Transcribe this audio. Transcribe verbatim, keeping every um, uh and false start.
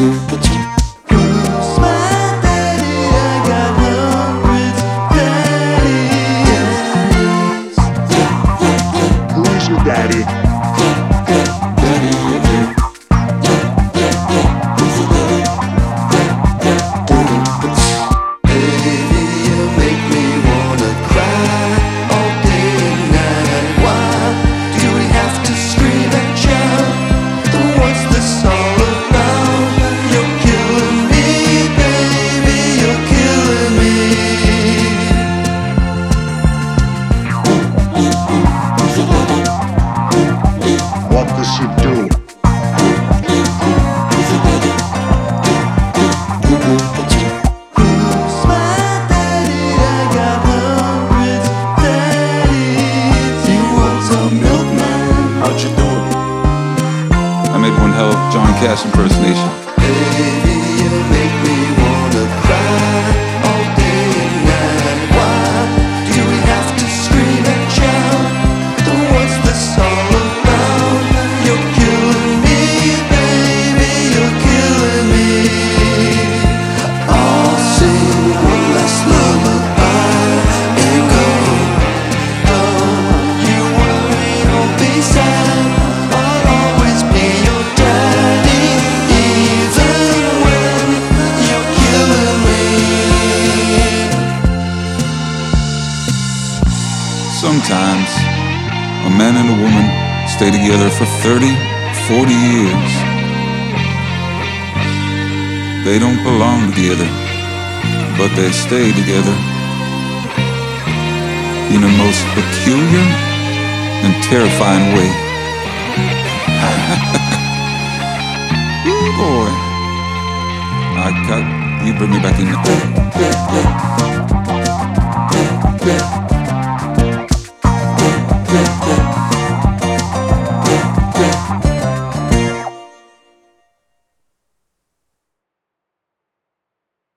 Who's my daddy? I got hundreds daddies. Who's your daddy? What does she do? Who's my daddy? I got hundreds daddies. He was a milkman. How'd you do it? I made one hell of John Cash impersonation. Baby, you make me wanna cry all day and night. Why do we have to scream and shout? What's this all about? You're killing me, baby, you're killing me. I'll sing one last lullaby and go, go. You worry, don't be sad. I'll always be your daddy, even when you're killing me. Sometimes a man and a woman stay together for thirty, forty years. They don't belong together, but they stay together in a most peculiar and terrifying way. Ooh, boy. I got you bring me back in.